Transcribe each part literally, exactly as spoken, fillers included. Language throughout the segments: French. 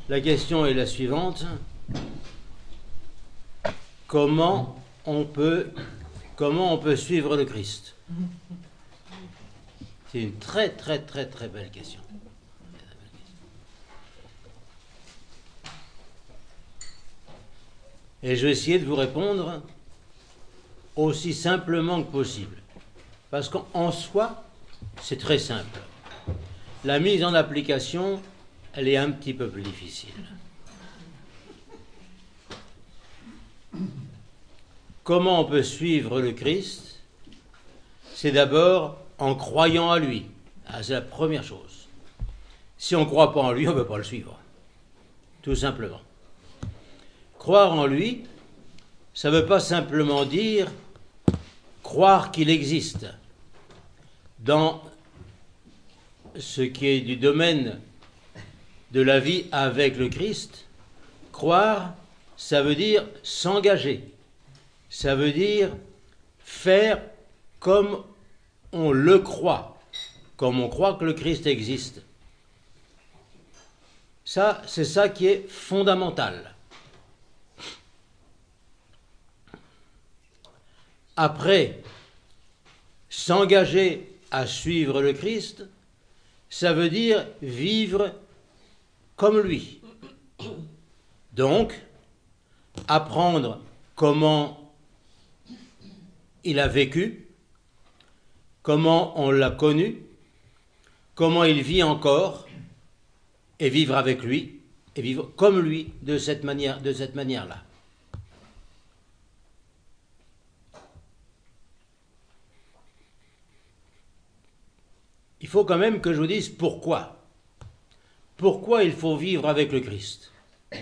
La question est la suivante. Comment on peut, comment on peut suivre le Christ? C'est une très très très très belle question. Et je vais essayer de vous répondre aussi simplement que possible. Parce qu'en soi, c'est très simple. La mise en application, elle est un petit peu plus difficile. Comment on peut suivre le Christ? C'est d'abord en croyant à lui. Ah, c'est la première chose. Si on ne croit pas en lui, on ne peut pas le suivre. Tout simplement. Croire en lui, ça ne veut pas simplement dire croire qu'il existe. Dans ce qui est du domaine de la vie avec le Christ, croire, ça veut dire s'engager. Ça veut dire faire comme on le croit, comme on croit que le Christ existe. Ça, c'est ça qui est fondamental. Après, s'engager à suivre le Christ, ça veut dire vivre comme lui. Donc, apprendre comment il a vécu, comment on l'a connu, comment il vit encore, et vivre avec lui, et vivre comme lui de cette manière, de cette manière-là. Il faut quand même que je vous dise pourquoi. Pourquoi il faut vivre avec le Christ?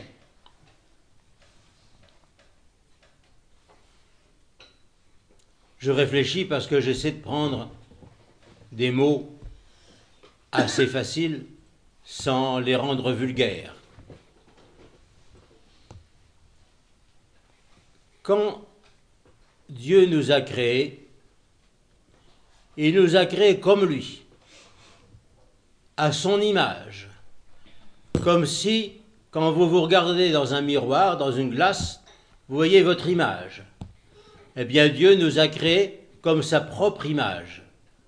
Je réfléchis parce que j'essaie de prendre des mots assez faciles sans les rendre vulgaires. Quand Dieu nous a créés, il nous a créés comme lui, à son image, comme si, quand vous vous regardez dans un miroir, dans une glace, vous voyez votre image. Eh bien, Dieu nous a créés comme sa propre image.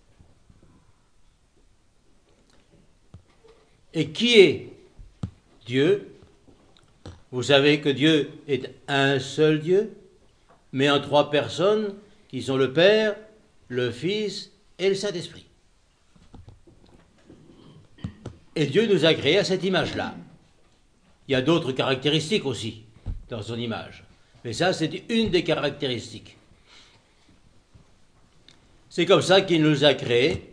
Et qui est Dieu? Vous savez que Dieu est un seul Dieu, mais en trois personnes, qui sont le Père, le Fils et le Saint-Esprit. Et Dieu nous a créés à cette image-là. Il y a d'autres caractéristiques aussi dans son image. Mais ça, c'est une des caractéristiques. C'est comme ça qu'il nous a créés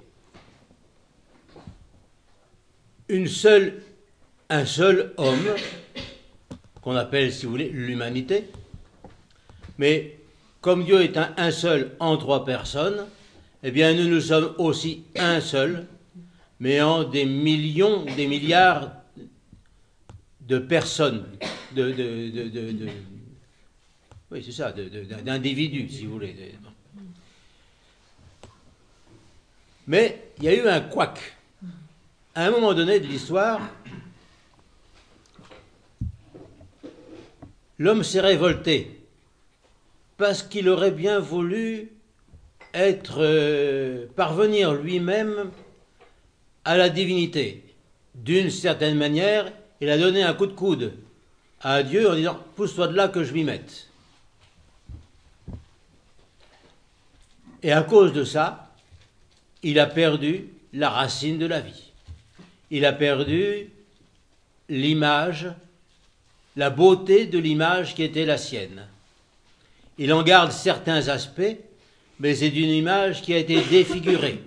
une seule, un seul homme, qu'on appelle, si vous voulez, l'humanité. Mais comme Dieu est un, un seul en trois personnes, eh bien nous nous sommes aussi un seul, mais en des millions, des milliards de personnes, de, de, de, de, de oui, c'est ça, de, de, d'individus, si vous voulez. Mais il y a eu un couac. À un moment donné de l'histoire, l'homme s'est révolté parce qu'il aurait bien voulu être, euh, parvenir lui-même à la divinité. D'une certaine manière, il a donné un coup de coude à Dieu en disant « pousse-toi de là que je m'y mette ». Et à cause de ça, il a perdu la racine de la vie. Il a perdu l'image, la beauté de l'image qui était la sienne. Il en garde certains aspects, mais c'est une image qui a été défigurée.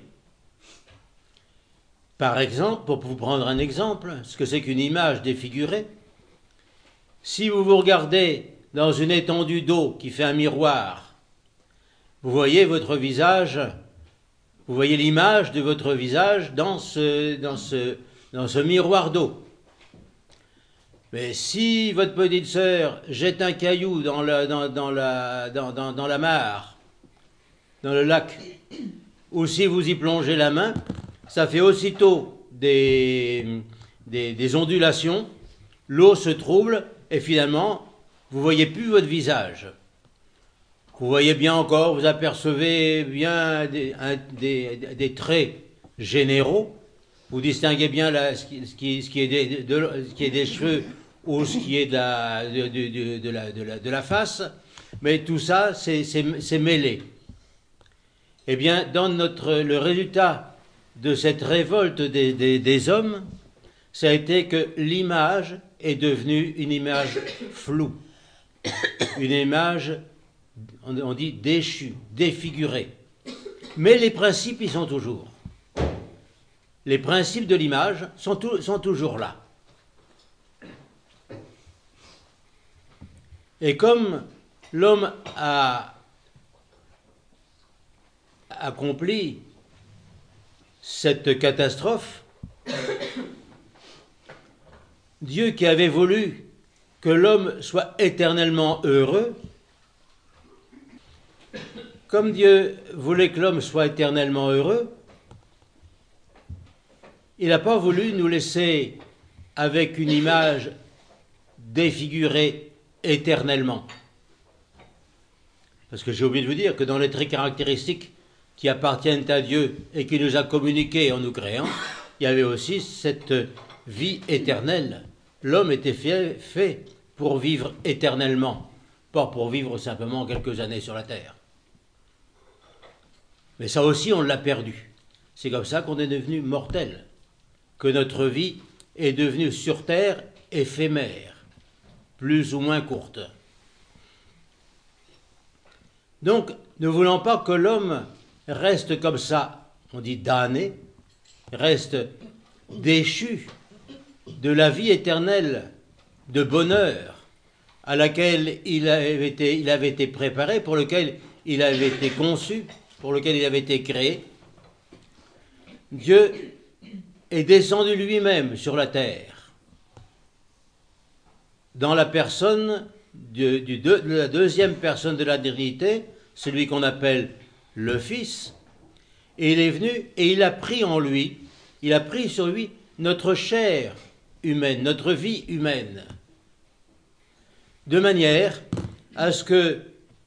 Par exemple, pour vous prendre un exemple, ce que c'est qu'une image défigurée, si vous vous regardez dans une étendue d'eau qui fait un miroir, vous voyez votre visage, vous voyez l'image de votre visage dans ce, dans ce, dans ce miroir d'eau. Mais si votre petite sœur jette un caillou dans la, dans, dans la, dans, dans, dans la mare, dans le lac, ou si vous y plongez la main, ça fait aussitôt des, des, des ondulations, l'eau se trouble et finalement, vous ne voyez plus votre visage. Vous voyez bien encore, vous apercevez bien des, un, des, des traits généraux, vous distinguez bien la, ce, qui, ce, qui, ce, qui est des, de, ce qui est des cheveux ou ce qui est de la, de, de, de, la, de, la, de la face, mais tout ça, c'est, c'est, c'est mêlé. Eh bien, dans notre, le résultat de cette révolte des, des, des hommes, ça a été que l'image est devenue une image floue, une image, on dit déchue, défigurée. Mais les principes, ils sont toujours. Les principes de l'image sont, tout, sont toujours là. Et comme l'homme a accompli cette catastrophe, Dieu qui avait voulu que l'homme soit éternellement heureux, comme Dieu voulait que l'homme soit éternellement heureux, il n'a pas voulu nous laisser avec une image défigurée éternellement. Parce que j'ai oublié de vous dire que dans les traits caractéristiques qui appartiennent à Dieu et qui nous a communiqués en nous créant, il y avait aussi cette vie éternelle. L'homme était fait, fait pour vivre éternellement, pas pour vivre simplement quelques années sur la terre. Mais ça aussi, on l'a perdu. C'est comme ça qu'on est devenu mortel, que notre vie est devenue sur terre éphémère, plus ou moins courte. Donc, ne voulant pas que l'homme reste comme ça, on dit damné, reste déchu de la vie éternelle de bonheur à laquelle il avait été, il avait été préparé, pour lequel il avait été conçu, pour lequel il avait été créé, Dieu est descendu lui-même sur la terre, dans la personne du, du de, de la deuxième personne de la Trinité, celui qu'on appelle le Fils, et il est venu et il a pris en lui, il a pris sur lui notre chair humaine, notre vie humaine, de manière à ce que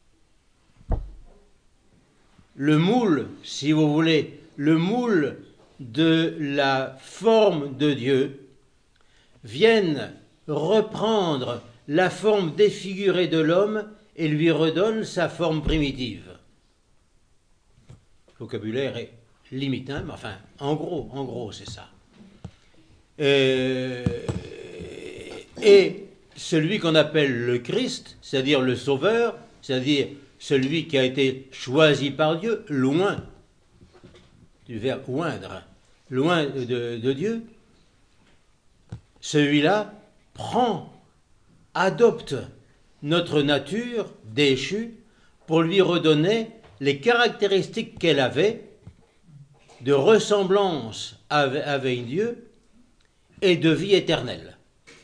le moule, si vous voulez, le moule de la forme de Dieu vienne reprendre la forme défigurée de l'homme et lui redonne sa forme primitive. Le vocabulaire est limité, mais enfin, en gros, en gros, c'est ça. Euh, et celui qu'on appelle le Christ, c'est-à-dire le Sauveur, c'est-à-dire celui qui a été choisi par Dieu, loin, du verbe oindre, loin de, de Dieu, celui-là prend, adopte notre nature déchue pour lui redonner les caractéristiques qu'elle avait de ressemblance avec Dieu et de vie éternelle.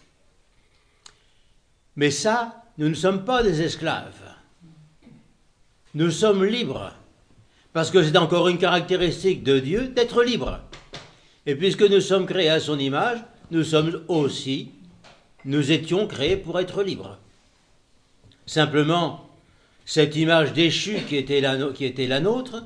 Mais ça, nous ne sommes pas des esclaves. Nous sommes libres, parce que c'est encore une caractéristique de Dieu d'être libre. Et puisque nous sommes créés à son image, nous sommes aussi, nous étions créés pour être libres. Simplement, cette image déchue qui était la, qui était la nôtre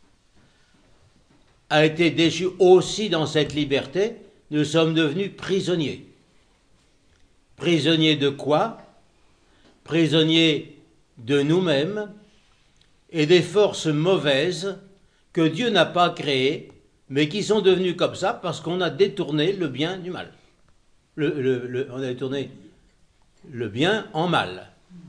a été déchue aussi dans cette liberté. Nous sommes devenus prisonniers. Prisonniers de quoi? Prisonniers de nous-mêmes et des forces mauvaises que Dieu n'a pas créées, mais qui sont devenues comme ça parce qu'on a détourné le bien du mal. Le, le, le, on a détourné le bien en mal.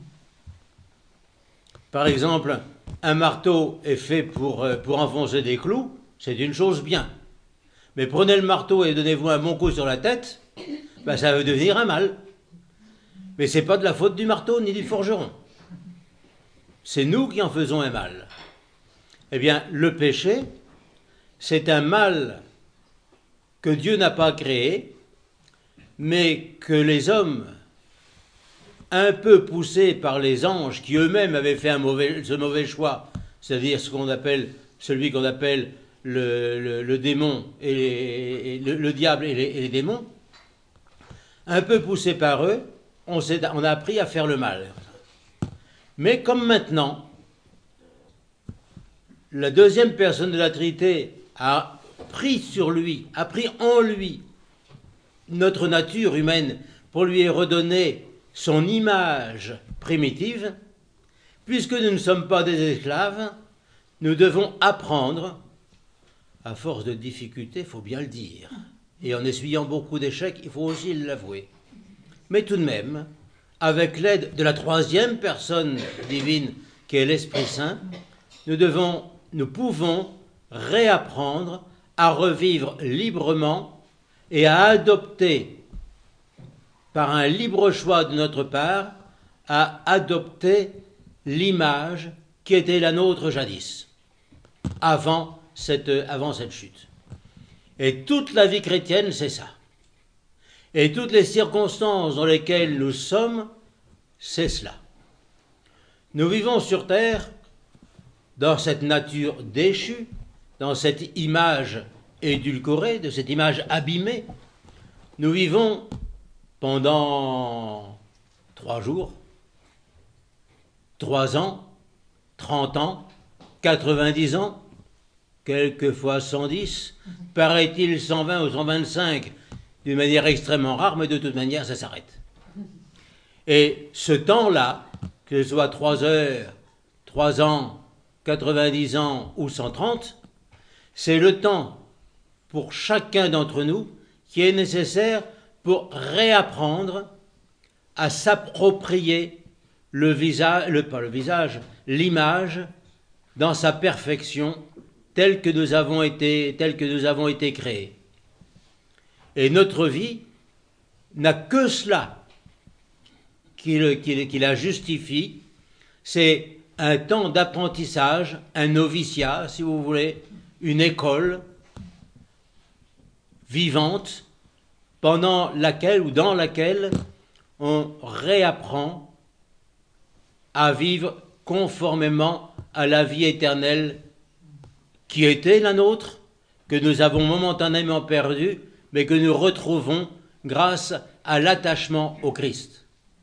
Par exemple, un marteau est fait pour, pour enfoncer des clous, c'est une chose bien. Mais prenez le marteau et donnez-vous un bon coup sur la tête, ben ça va devenir un mal. Mais ce n'est pas de la faute du marteau ni du forgeron. C'est nous qui en faisons un mal. Eh bien, le péché, c'est un mal que Dieu n'a pas créé, mais que les hommes, un peu poussés par les anges, qui eux-mêmes avaient fait un mauvais, ce mauvais choix, c'est-à-dire ce qu'on appelle, celui qu'on appelle le, le, le démon, et, les, et le, le diable et les, et les démons, un peu poussé par eux, on, s'est, on a appris à faire le mal. Mais comme maintenant, la deuxième personne de la Trinité a pris sur lui, a pris en lui notre nature humaine pour lui redonner son image primitive, puisque nous ne sommes pas des esclaves, nous devons apprendre, à force de difficultés, il faut bien le dire, et en essuyant beaucoup d'échecs, il faut aussi l'avouer. Mais tout de même, avec l'aide de la troisième personne divine, qui est l'Esprit Saint, nous devons, nous pouvons réapprendre à revivre librement et à adopter, par un libre choix de notre part, à adopter l'image qui était la nôtre jadis, avant cette, avant cette chute. Et toute la vie chrétienne, c'est ça. Et toutes les circonstances dans lesquelles nous sommes, c'est cela. Nous vivons sur terre dans cette nature déchue, dans cette image édulcorée, de cette image abîmée. Nous vivons pendant trois jours, trois ans, trente ans, quatre-vingt-dix ans, quelquefois cent dix, paraît-il cent vingt ou cent vingt-cinq, d'une manière extrêmement rare, mais de toute manière, ça s'arrête. Et ce temps-là, que ce soit trois heures, trois ans, quatre-vingt-dix ans ou cent trente, c'est le temps pour chacun d'entre nous qui est nécessaire pour réapprendre à s'approprier le visage, le, pas le visage, l'image dans sa perfection telle que nous avons été, telle que nous avons été créés. Et notre vie n'a que cela qui, le, qui, qui la justifie, c'est un temps d'apprentissage, un noviciat, si vous voulez, une école vivante, pendant laquelle ou dans laquelle on réapprend à vivre conformément à la vie éternelle qui était la nôtre, que nous avons momentanément perdue, mais que nous retrouvons grâce à l'attachement au Christ.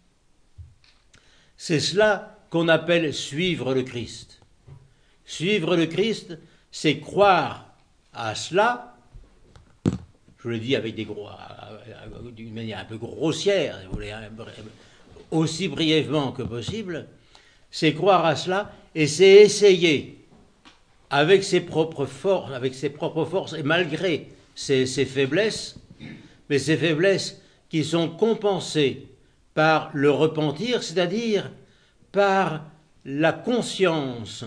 C'est cela qu'on appelle suivre le Christ. Suivre le Christ, c'est croire à cela, je le dis avec des gros, d'une manière un peu grossière, si vous voulez, aussi brièvement que possible, c'est croire à cela et c'est essayer avec ses propres forces, avec ses propres forces et malgré ses, ses faiblesses, mais ces faiblesses qui sont compensées par le repentir, c'est-à-dire par la conscience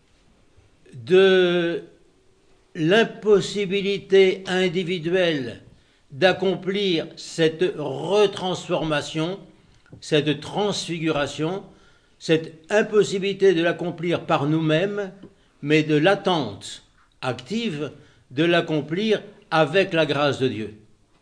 de l'impossibilité individuelle d'accomplir cette retransformation, cette transfiguration, cette impossibilité de l'accomplir par nous-mêmes, mais de l'attente active de l'accomplir avec la grâce de Dieu.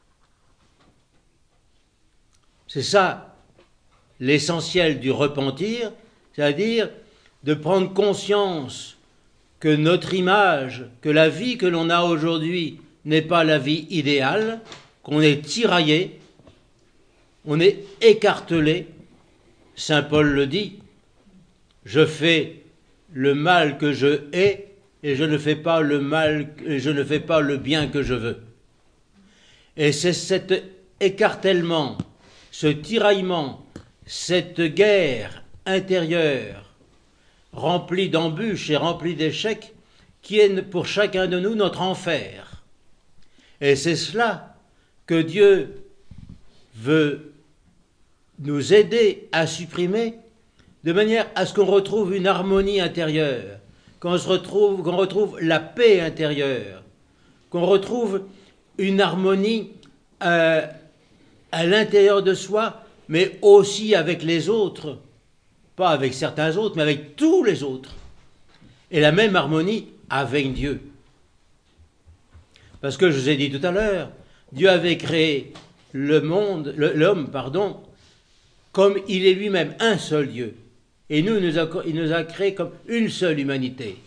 C'est ça l'essentiel du repentir, c'est-à-dire de prendre conscience que notre image, que la vie que l'on a aujourd'hui n'est pas la vie idéale, qu'on est tiraillé, on est écartelé. Saint Paul le dit, je fais le mal que je hais et je ne fais pas le mal, je ne fais pas le bien que je veux. Et c'est cet écartèlement, ce tiraillement, cette guerre intérieure remplie d'embûches et remplie d'échecs qui est pour chacun de nous notre enfer. Et c'est cela que Dieu veut nous aider à supprimer de manière à ce qu'on retrouve une harmonie intérieure, qu'on se retrouve, qu'on retrouve la paix intérieure, qu'on retrouve une harmonie euh, à l'intérieur de soi, mais aussi avec les autres, pas avec certains autres, mais avec tous les autres, et la même harmonie avec Dieu. Parce que je vous ai dit tout à l'heure, Dieu avait créé le monde, le, l'homme, pardon, comme il est lui-même un seul Dieu. Et nous, il nous a, il nous a créé comme une seule humanité.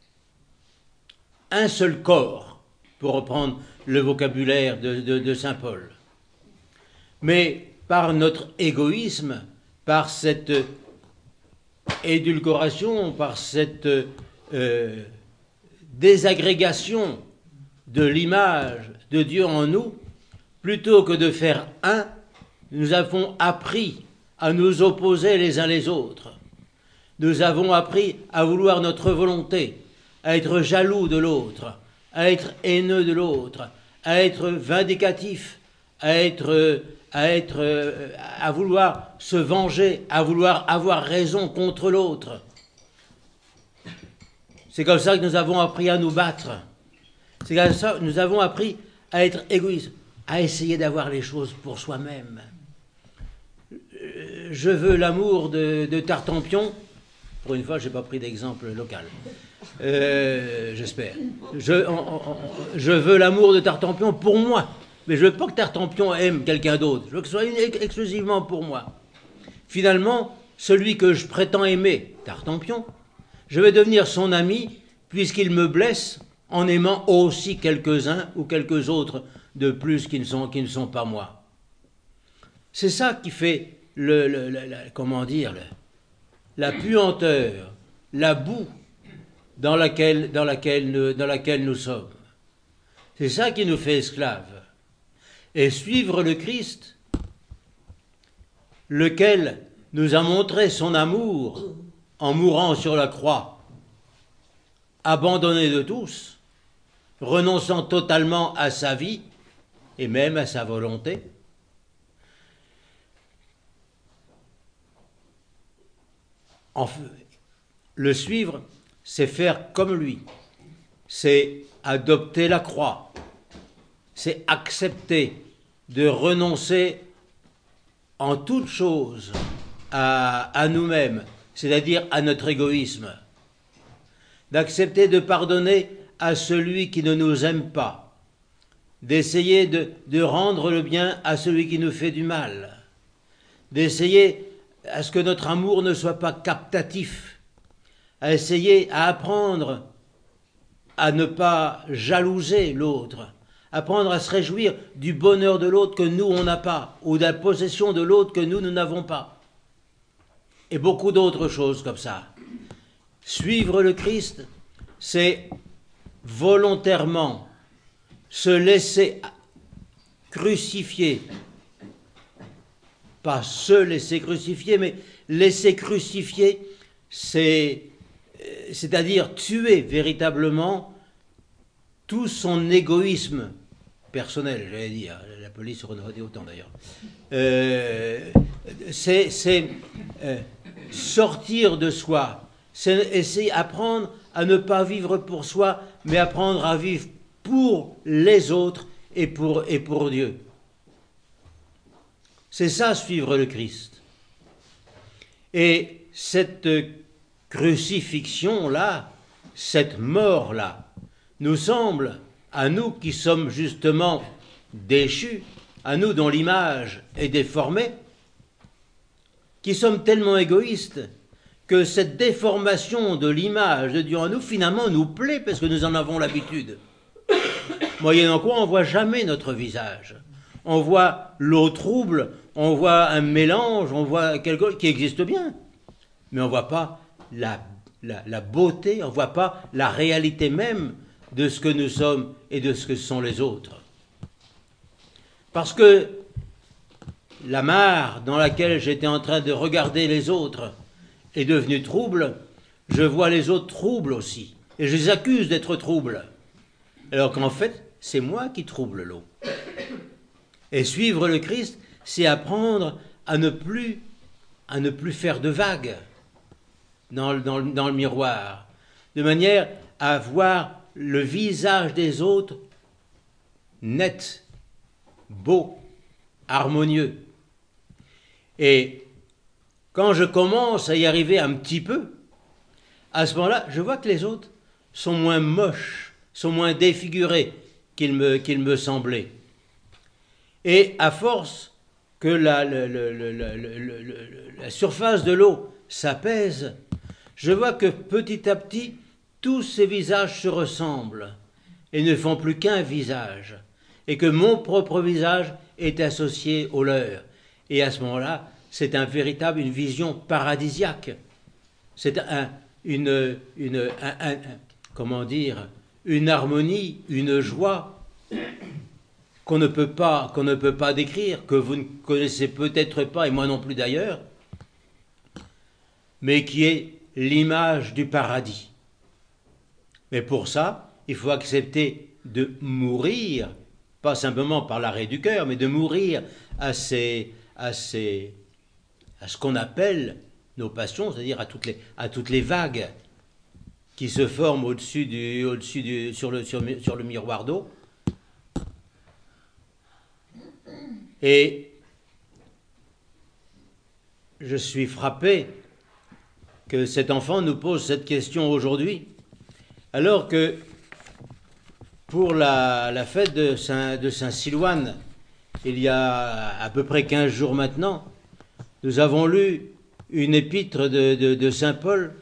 Un seul corps, pour reprendre le vocabulaire de, de, de saint Paul. Mais par notre égoïsme, par cette édulcoration, par cette euh, désagrégation de l'image de Dieu en nous, plutôt que de faire un, nous avons appris à nous opposer les uns les autres. Nous avons appris à vouloir notre volonté, à être jaloux de l'autre, à être haineux de l'autre, à être vindicatif, à être, à être, à vouloir se venger, à vouloir avoir raison contre l'autre. C'est comme ça que nous avons appris à nous battre. C'est comme ça que nous avons appris à être égoïstes, à essayer d'avoir les choses pour soi-même. Je veux l'amour de, de Tartampion. Pour une fois, je n'ai pas pris d'exemple local. Euh, j'espère. Je, on, on, je veux l'amour de Tartampion pour moi. Mais je ne veux pas que Tartampion aime quelqu'un d'autre. Je veux que ce soit une, exclusivement pour moi. Finalement, celui que je prétends aimer, Tartampion, je vais devenir son ami puisqu'il me blesse en aimant aussi quelques-uns ou quelques autres de plus qui ne sont, qui ne sont pas moi. C'est ça qui fait le, le, le, le comment dire, le, la puanteur, la boue dans laquelle, dans, laquelle nous, dans laquelle nous sommes. C'est ça qui nous fait esclaves. Et suivre le Christ, lequel nous a montré son amour en mourant sur la croix, abandonné de tous, renonçant totalement à sa vie et même à sa volonté. Enfin, le suivre, c'est faire comme lui, c'est adopter la croix, c'est accepter de renoncer en toute chose à, à nous-mêmes, c'est-à-dire à notre égoïsme, d'accepter de pardonner à celui qui ne nous aime pas, d'essayer de, de rendre le bien à celui qui nous fait du mal, d'essayer à ce que notre amour ne soit pas captatif, à essayer à apprendre à ne pas jalouser l'autre, apprendre à se réjouir du bonheur de l'autre que nous on n'a pas, ou de la possession de l'autre que nous nous n'avons pas, et beaucoup d'autres choses comme ça. Suivre le Christ, c'est volontairement se laisser crucifier, pas se laisser crucifier, mais laisser crucifier, c'est, c'est-à-dire tuer véritablement tout son égoïsme personnel, j'allais dire, la police aurait dit autant d'ailleurs. Euh, c'est c'est euh, sortir de soi, c'est essayer apprendre à ne pas vivre pour soi, mais apprendre à vivre pour les autres et pour, et pour Dieu. C'est ça, suivre le Christ. Et cette crucifixion-là, cette mort-là, nous semble, à nous qui sommes justement déchus, à nous dont l'image est déformée, qui sommes tellement égoïstes que cette déformation de l'image de Dieu en nous, finalement, nous plaît parce que nous en avons l'habitude. Moyennant quoi, on ne voit jamais notre visage. On voit l'eau trouble, on voit un mélange, on voit quelque chose qui existe bien, mais on ne voit pas la, la, la beauté, on ne voit pas la réalité même de ce que nous sommes et de ce que sont les autres. Parce que la mare dans laquelle j'étais en train de regarder les autres est devenue trouble, je vois les autres troubles aussi, et je les accuse d'être troubles, alors qu'en fait, c'est moi qui trouble l'eau. Et suivre le Christ, c'est apprendre à ne plus, à ne plus faire de vagues dans, dans, dans le miroir, de manière à voir le visage des autres net, beau, harmonieux. Et quand je commence à y arriver un petit peu, à ce moment-là, je vois que les autres sont moins moches, sont moins défigurés qu'ils me, qu'ils me semblaient. Et à force que la, le, le, le, le, le, la surface de l'eau s'apaise, je vois que petit à petit, tous ces visages se ressemblent et ne font plus qu'un visage, et que mon propre visage est associé au leur. Et à ce moment-là, c'est un véritable, une vision paradisiaque. C'est un, une, une, un, un, comment dire, une harmonie, une joie qu'on ne peut pas, qu'on ne peut pas décrire, que vous ne connaissez peut-être pas, et moi non plus d'ailleurs, mais qui est l'image du paradis. Mais pour ça, il faut accepter de mourir, pas simplement par l'arrêt du cœur, mais de mourir à, ces, à, ces, à ce qu'on appelle nos passions, c'est-à-dire à toutes les, à toutes les vagues qui se forment au-dessus du, au-dessus du, sur, le, sur, sur le miroir d'eau. Et je suis frappé que cet enfant nous pose cette question aujourd'hui, alors que pour la, la fête de Saint, de Saint-Silouane, il y a à peu près quinze jours maintenant, nous avons lu une épître de, de, de Saint Paul,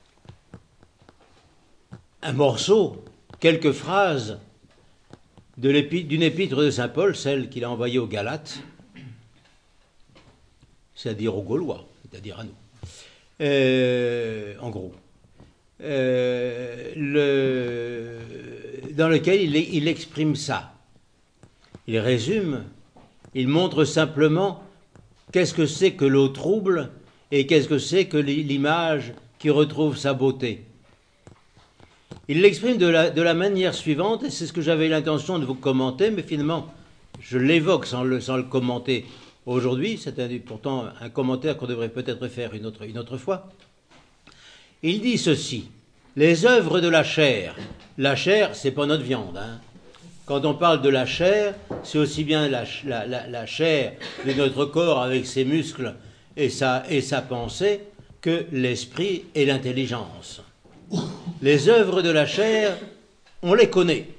un morceau, quelques phrases de l'épître, d'une épître de Saint Paul, celle qu'il a envoyée aux Galates, c'est-à-dire aux Gaulois, c'est-à-dire à nous, euh, en gros, euh, le, dans lequel il, il exprime ça. Il résume, il montre simplement qu'est-ce que c'est que l'eau trouble et qu'est-ce que c'est que l'image qui retrouve sa beauté. Il l'exprime de la, de la manière suivante, et c'est ce que j'avais l'intention de vous commenter, mais finalement, je l'évoque sans le, sans le commenter aujourd'hui. C'est un, pourtant un commentaire qu'on devrait peut-être faire une autre, une autre fois. Il dit ceci: les œuvres de la chair. La chair, c'est pas notre viande. Hein. Quand on parle de la chair, c'est aussi bien la, la, la, la chair de notre corps avec ses muscles et sa, et sa pensée que l'esprit et l'intelligence. Les œuvres de la chair, on les connaît.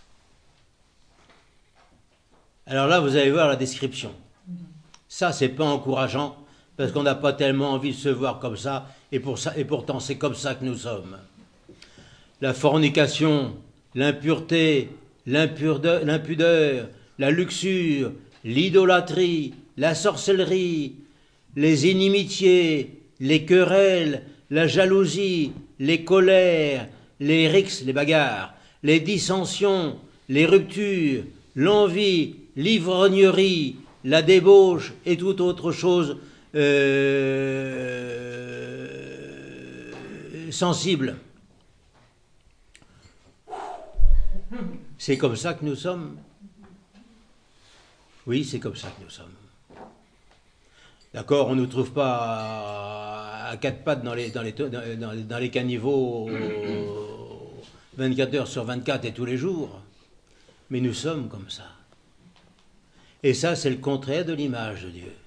Alors là, vous allez voir la description. Ça, c'est pas encourageant, parce qu'on n'a pas tellement envie de se voir comme ça, et, pour ça, et pourtant c'est comme ça que nous sommes. La fornication, l'impureté, l'impudeur, la luxure, l'idolâtrie, la sorcellerie, les inimitiés, les querelles, la jalousie, les colères, les rixes, les bagarres, les dissensions, les ruptures, l'envie, l'ivrognerie, la débauche et toute autre chose euh, sensible. C'est comme ça que nous sommes. Oui, c'est comme ça que nous sommes. D'accord, on ne nous trouve pas à quatre pattes dans les, dans les, dans, dans les caniveaux vingt-quatre heures sur vingt-quatre et tous les jours. Mais nous sommes comme ça. Et ça, c'est le contraire de l'image de Dieu.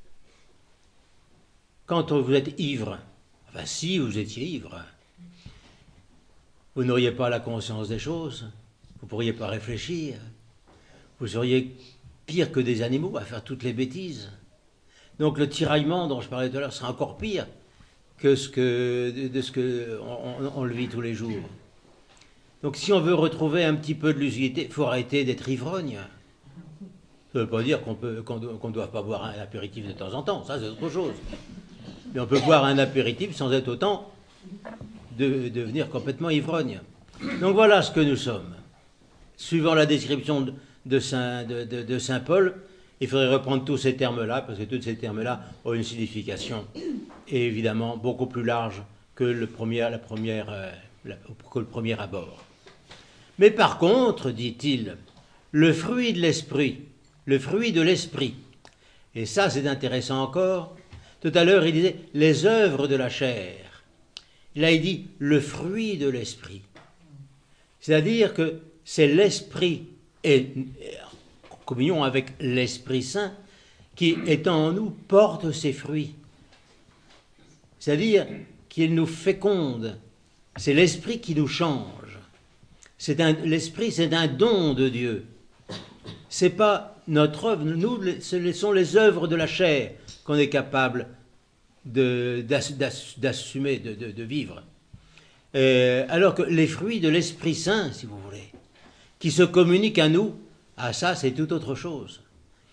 Quand vous êtes ivre, enfin si vous étiez ivre, vous n'auriez pas la conscience des choses, vous ne pourriez pas réfléchir, vous seriez pire que des animaux à faire toutes les bêtises. Donc le tiraillement dont je parlais tout à l'heure sera encore pire que ce que, de ce qu'on on, on le vit tous les jours. Donc si on veut retrouver un petit peu de lucidité, il faut arrêter d'être ivrogne. Ça ne veut pas dire qu'on peut, qu'on qu'on ne doit pas boire un apéritif de temps en temps, ça c'est autre chose. Mais on peut boire un apéritif sans être autant de, de devenir complètement ivrogne. Donc voilà ce que nous sommes. Suivant la description de, de, Saint, de, de, de Saint Paul, il faudrait reprendre tous ces termes-là, parce que tous ces termes-là ont une signification, et évidemment beaucoup plus large que le premier, la première, euh, la, que le premier abord. Mais par contre, dit-il, le fruit de l'esprit, le fruit de l'esprit, et ça c'est intéressant encore, tout à l'heure il disait les œuvres de la chair, là il dit le fruit de l'esprit, c'est-à-dire que c'est l'esprit, et en communion avec l'Esprit Saint, qui étant en nous porte ses fruits, c'est-à-dire qu'il nous féconde, c'est l'esprit qui nous change, c'est un, l'esprit c'est un don de Dieu. C'est pas notre œuvre, nous, ce sont les œuvres de la chair qu'on est capable de, d'ass, d'ass, d'assumer, de, de, de vivre. Euh, alors que les fruits de l'Esprit Saint, si vous voulez, qui se communiquent à nous, ah ça c'est tout autre chose.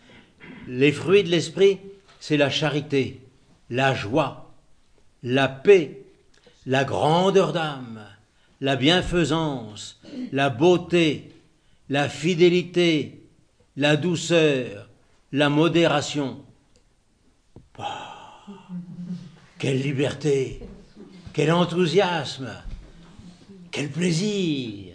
Les fruits de l'esprit, c'est la charité, la joie, la paix, la grandeur d'âme, la bienfaisance, la beauté, la fidélité, la douceur, la modération. Oh, quelle liberté, quel enthousiasme, quel plaisir.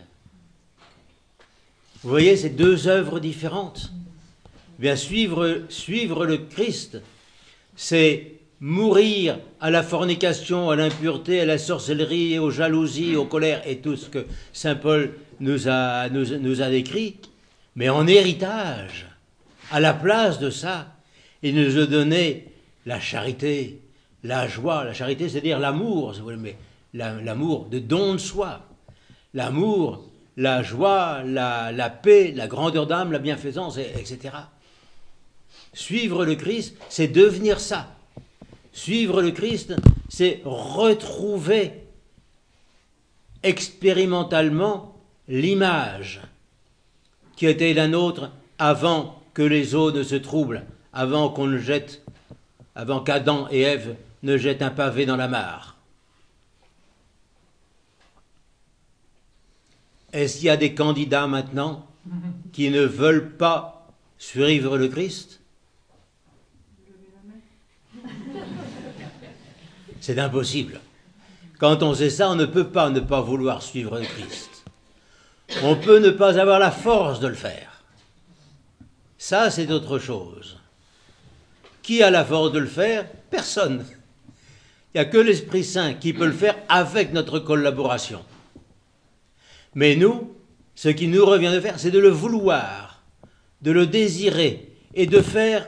Vous voyez ces deux œuvres différentes. Bien, suivre, suivre le Christ, c'est mourir à la fornication, à l'impureté, à la sorcellerie, aux jalousies, aux colères et tout ce que saint Paul nous a, nous, nous a décrit, mais en héritage, à la place de ça, il nous a donné la charité, la joie. La charité, c'est-à-dire l'amour, si vous voulez, mais l'amour de don de soi, l'amour, la joie, la, la paix, la grandeur d'âme, la bienfaisance, et cetera. Suivre le Christ, c'est devenir ça. Suivre le Christ, c'est retrouver expérimentalement l'image qui était la nôtre avant que les eaux ne se troublent, avant qu'on ne jette, avant qu'Adam et Ève ne jettent un pavé dans la mare. Est-ce qu'il y a des candidats maintenant qui ne veulent pas suivre le Christ? C'est impossible. Quand on sait ça, on ne peut pas ne pas vouloir suivre le Christ. On peut ne pas avoir la force de le faire. Ça, c'est autre chose. Qui a la force de le faire? Personne. Il n'y a que l'Esprit Saint qui peut le faire avec notre collaboration. Mais nous, ce qui nous revient de faire, c'est de le vouloir, de le désirer et de faire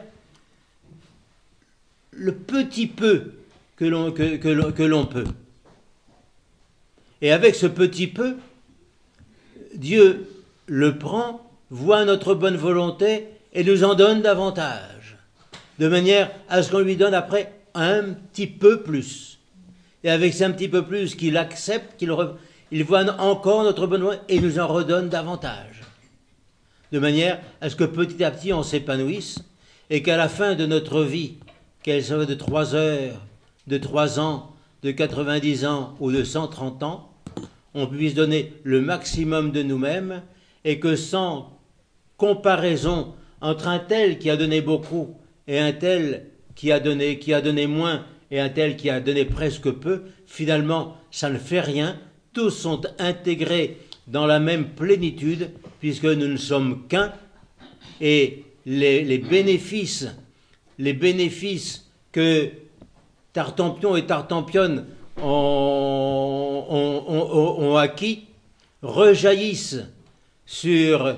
le petit peu que l'on, que, que l'on, que l'on peut. Et avec ce petit peu, Dieu le prend, voit notre bonne volonté et nous en donne davantage, de manière à ce qu'on lui donne après un petit peu plus. Et avec ce un petit peu plus qu'il accepte, qu'il re, il voit encore notre bonne volonté et nous en redonne davantage. De manière à ce que petit à petit on s'épanouisse et qu'à la fin de notre vie, qu'elle soit de trois heures, de trois ans, de quatre-vingt-dix ans ou de cent trente ans, on puisse donner le maximum de nous-mêmes et que sans comparaison entre un tel qui a donné beaucoup et un tel qui a donné, qui a donné moins et un tel qui a donné presque peu, finalement, ça ne fait rien. Tous sont intégrés dans la même plénitude puisque nous ne sommes qu'un et les, les bénéfices, les bénéfices que Tartampion et Tartampionne ont, ont, ont, ont acquis rejaillissent sur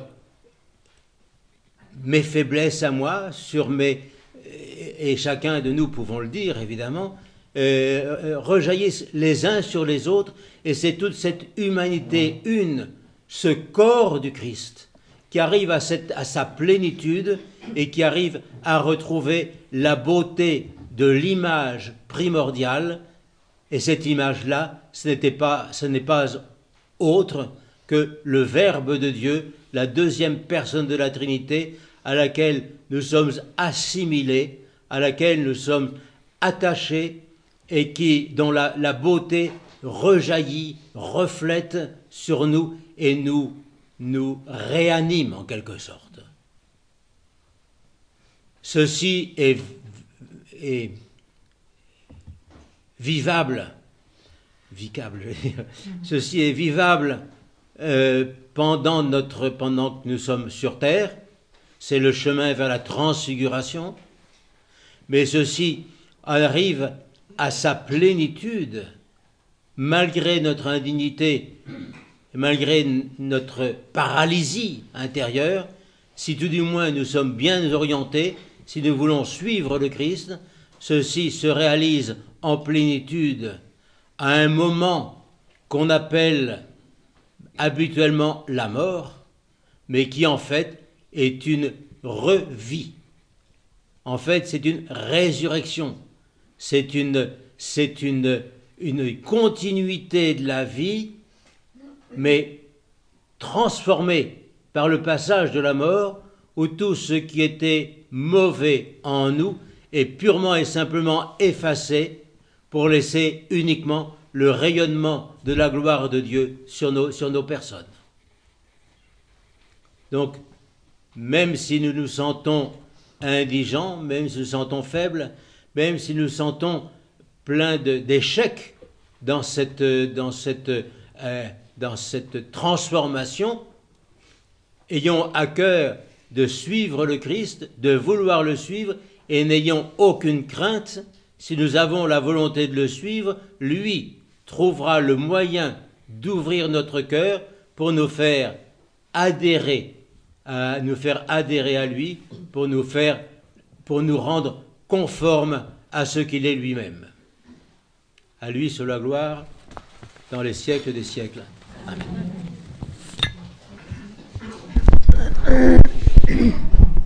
mes faiblesses à moi, sur mes, et chacun de nous pouvons le dire évidemment, euh, rejaillissent les uns sur les autres, et c'est toute cette humanité une, ce corps du Christ, qui arrive à, cette, à sa plénitude et qui arrive à retrouver la beauté de l'image primordiale, et cette image-là, ce n'était pas, ce n'est pas autre que le Verbe de Dieu, la deuxième personne de la Trinité, à laquelle nous sommes assimilés, à laquelle nous sommes attachés, et qui, dont la, la beauté rejaillit, reflète sur nous et nous, nous réanime en quelque sorte. Ceci est est vivable, vicable, je veux dire. Ceci est vivable euh, pendant, notre, pendant que nous sommes sur terre, c'est le chemin vers la transfiguration, mais ceci arrive à sa plénitude malgré notre indignité, malgré notre paralysie intérieure, si tout du moins nous sommes bien orientés, si nous voulons suivre le Christ, ceci se réalise en plénitude à un moment qu'on appelle habituellement la mort, mais qui en fait est une revie. En fait, c'est une résurrection. C'est une, c'est une, une continuité de la vie, mais transformée par le passage de la mort, où tout ce qui était mauvais en nous est purement et simplement effacé pour laisser uniquement le rayonnement de la gloire de Dieu sur nos, sur nos personnes. Donc, même si nous nous sentons indigents, même si nous nous sentons faibles, même si nous nous sentons pleins de, d'échecs dans cette, dans, cette, euh, dans cette transformation, ayons à cœur de suivre le Christ, de vouloir le suivre, et n'ayons aucune crainte. Si nous avons la volonté de le suivre, lui trouvera le moyen d'ouvrir notre cœur pour nous faire adhérer, à nous faire adhérer à lui, pour nous faire, pour nous rendre conformes à ce qu'il est lui-même. À lui soit la gloire dans les siècles des siècles. Amen.